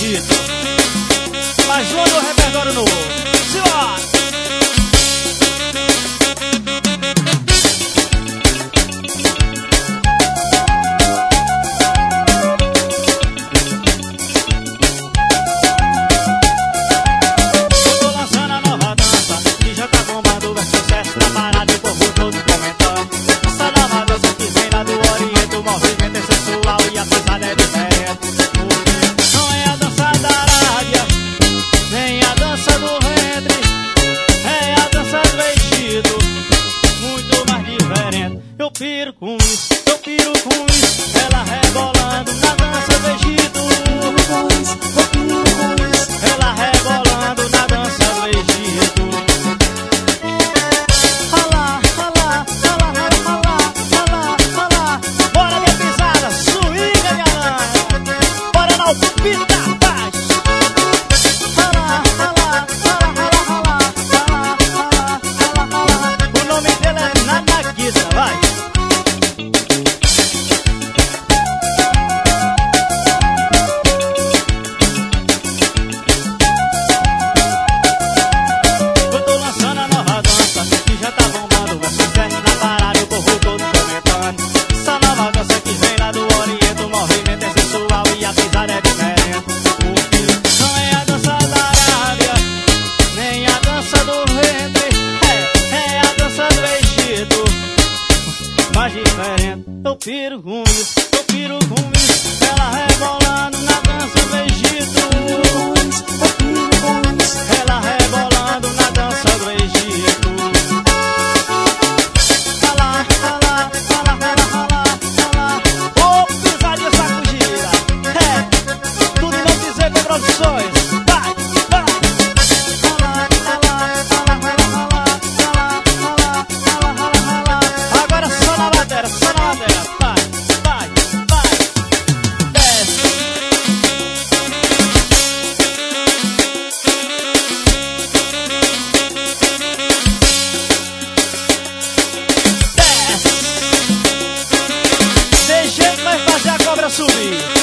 Egito. Mais uma do repertório novo. Simbora! Eu piro com isso, ela rebolando na dança do Egito. Ela rebolando na dança do Egito. Rala, rala, rala, rala, rala, rala. Bora minha pisada, swinga minha mãe. Bora na pita, paz. Rala, rala, rala, rala, rala, rala, rala, rala, rala. O nome dela é Nanaguita, vai. Mais diferente, eu piro com isso, ela rebolando na dança do Egito. Ela rebolando na dança do Egito. Rala, rala, rala, rala, rala, rala. Ô, pisadinha sacudida. Tudo em não dizer com produções. Vai, vai. Rala, rala, rala, rala, rala, rala, rala, rala, rala, rala. Agora só na madeira, vai, vai, vai, desce. Desce. Tem jeito, vai fazer a cobra subir.